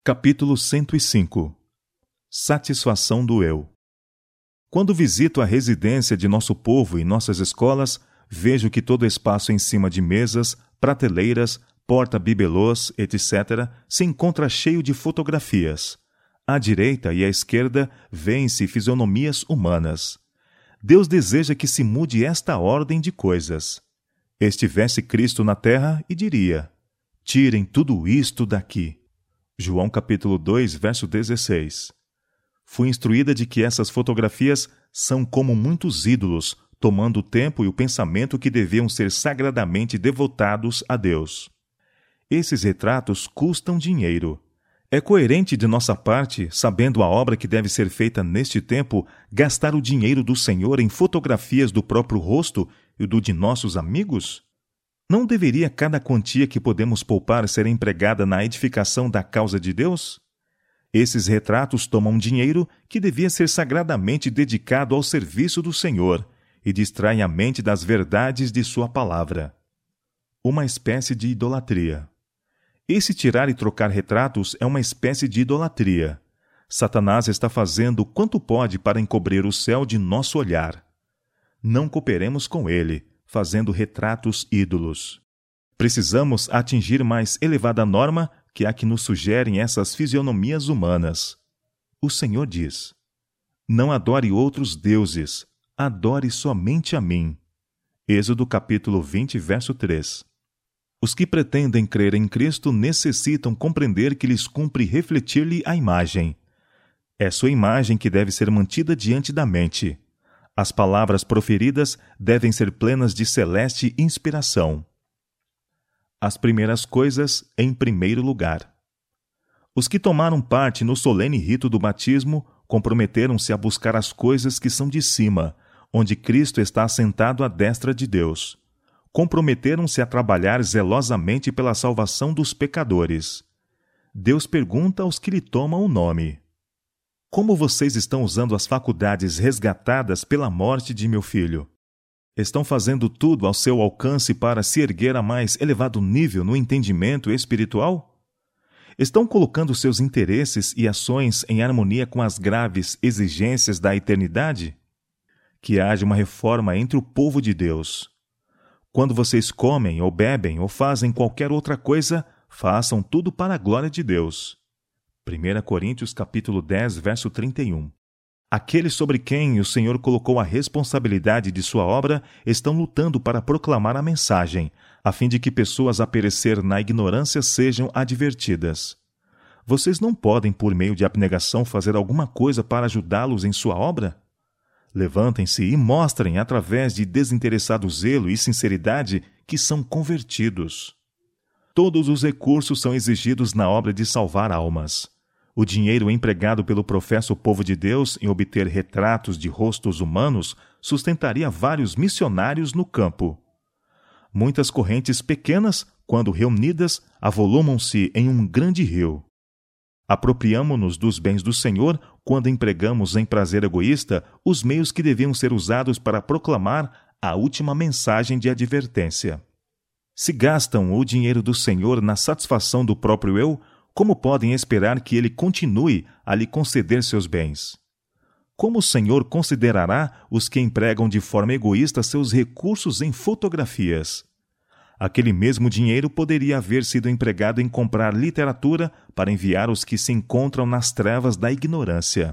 Capítulo 105 Satisfação do Eu. Quando visito a residência de nosso povo e nossas escolas, vejo que todo o espaço em cima de mesas, prateleiras, porta-bibelôs, etc., se encontra cheio de fotografias. À direita e à esquerda vêem-se fisionomias humanas. Deus deseja que se mude esta ordem de coisas. Estivesse Cristo na terra e diria: tirem tudo isto daqui. João capítulo 2, verso 16. Fui instruída de que essas fotografias são como muitos ídolos, tomando o tempo e o pensamento que deviam ser sagradamente devotados a Deus. Esses retratos custam dinheiro. É coerente de nossa parte, sabendo a obra que deve ser feita neste tempo, gastar o dinheiro do Senhor em fotografias do próprio rosto e do de nossos amigos? Não deveria cada quantia que podemos poupar ser empregada na edificação da causa de Deus? Esses retratos tomam dinheiro que devia ser sagradamente dedicado ao serviço do Senhor e distraem a mente das verdades de sua palavra. Uma espécie de idolatria. Esse tirar e trocar retratos é uma espécie de idolatria. Satanás está fazendo quanto pode para encobrir o céu de nosso olhar. Não cooperemos com ele, fazendo retratos ídolos. Precisamos atingir mais elevada norma que a que nos sugerem essas fisionomias humanas. O Senhor diz: não adore outros deuses, adore somente a mim. Êxodo capítulo 20, verso 3. Os que pretendem crer em Cristo necessitam compreender que lhes cumpre refletir-lhe a imagem. É sua imagem que deve ser mantida diante da mente. As palavras proferidas devem ser plenas de celeste inspiração. As primeiras coisas em primeiro lugar. Os que tomaram parte no solene rito do batismo comprometeram-se a buscar as coisas que são de cima, onde Cristo está assentado à destra de Deus. Comprometeram-se a trabalhar zelosamente pela salvação dos pecadores. Deus pergunta aos que lhe tomam o nome: como vocês estão usando as faculdades resgatadas pela morte de meu filho? Estão fazendo tudo ao seu alcance para se erguer a mais elevado nível no entendimento espiritual? Estão colocando seus interesses e ações em harmonia com as graves exigências da eternidade? Que haja uma reforma entre o povo de Deus. Quando vocês comem ou bebem ou fazem qualquer outra coisa, façam tudo para a glória de Deus. 1 Coríntios capítulo 10, verso 31. Aqueles sobre quem o Senhor colocou a responsabilidade de sua obra estão lutando para proclamar a mensagem, a fim de que pessoas a perecer na ignorância sejam advertidas. Vocês não podem, por meio de abnegação, fazer alguma coisa para ajudá-los em sua obra? Levantem-se e mostrem, através de desinteressado zelo e sinceridade, que são convertidos. Todos os recursos são exigidos na obra de salvar almas. O dinheiro empregado pelo professo povo de Deus em obter retratos de rostos humanos sustentaria vários missionários no campo. Muitas correntes pequenas, quando reunidas, avolumam-se em um grande rio. Apropriamo-nos dos bens do Senhor quando empregamos em prazer egoísta os meios que deviam ser usados para proclamar a última mensagem de advertência. Se gastam o dinheiro do Senhor na satisfação do próprio eu, como podem esperar que ele continue a lhe conceder seus bens? Como o Senhor considerará os que empregam de forma egoísta seus recursos em fotografias? Aquele mesmo dinheiro poderia haver sido empregado em comprar literatura para enviar os que se encontram nas trevas da ignorância.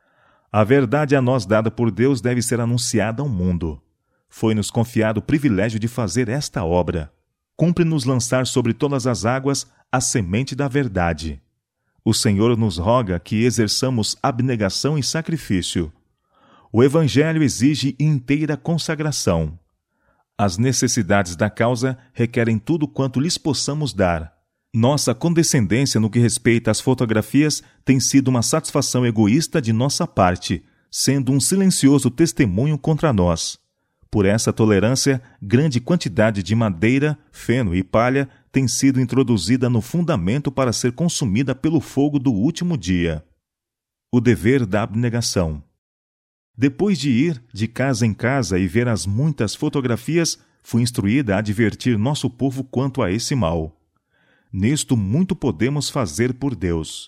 A verdade a nós dada por Deus deve ser anunciada ao mundo. Foi-nos confiado o privilégio de fazer esta obra. Cumpre-nos lançar sobre todas as águas a semente da verdade. O Senhor nos roga que exerçamos abnegação e sacrifício. O Evangelho exige inteira consagração. As necessidades da causa requerem tudo quanto lhes possamos dar. Nossa condescendência no que respeita às fotografias tem sido uma satisfação egoísta de nossa parte, sendo um silencioso testemunho contra nós. Por essa tolerância, grande quantidade de madeira, feno e palha tem sido introduzida no fundamento para ser consumida pelo fogo do último dia. O dever da abnegação. Depois de ir de casa em casa e ver as muitas fotografias, fui instruída a advertir nosso povo quanto a esse mal. Nisto muito podemos fazer por Deus.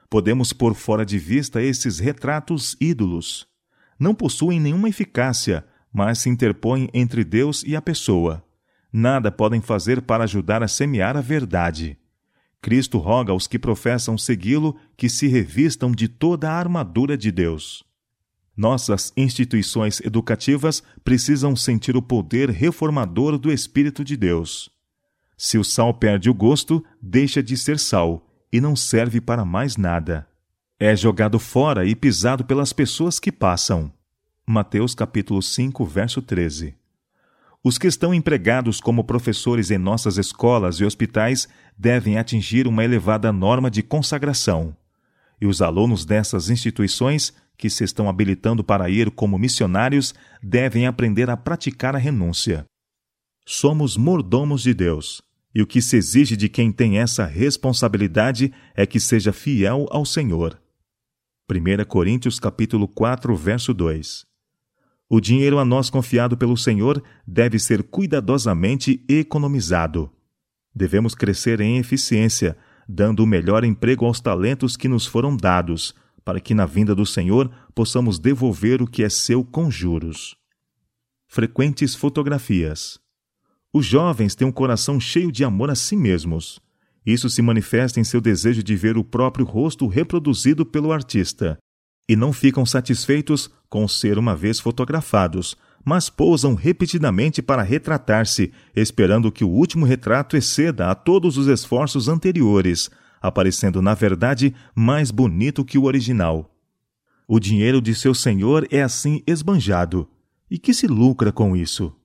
Podemos pôr fora de vista esses retratos ídolos. Não possuem nenhuma eficácia, mas se interpõem entre Deus e a pessoa. Nada podem fazer para ajudar a semear a verdade. Cristo roga aos que professam segui-lo que se revistam de toda a armadura de Deus. Nossas instituições educativas precisam sentir o poder reformador do Espírito de Deus. Se o sal perde o gosto, deixa de ser sal e não serve para mais nada. É jogado fora e pisado pelas pessoas que passam. Mateus capítulo 5, verso 13. Os que estão empregados como professores em nossas escolas e hospitais devem atingir uma elevada norma de consagração. E os alunos dessas instituições, que se estão habilitando para ir como missionários, devem aprender a praticar a renúncia. Somos mordomos de Deus, e o que se exige de quem tem essa responsabilidade é que seja fiel ao Senhor. 1 Coríntios capítulo 4, verso 2. O dinheiro a nós confiado pelo Senhor deve ser cuidadosamente economizado. Devemos crescer em eficiência, dando o melhor emprego aos talentos que nos foram dados, para que na vinda do Senhor possamos devolver o que é seu com juros. Frequentes fotografias. Os jovens têm um coração cheio de amor a si mesmos. Isso se manifesta em seu desejo de ver o próprio rosto reproduzido pelo artista. E não ficam satisfeitos com ser uma vez fotografados, mas pousam repetidamente para retratar-se, esperando que o último retrato exceda a todos os esforços anteriores, aparecendo, na verdade, mais bonito que o original. O dinheiro de seu senhor é assim esbanjado. E que se lucra com isso?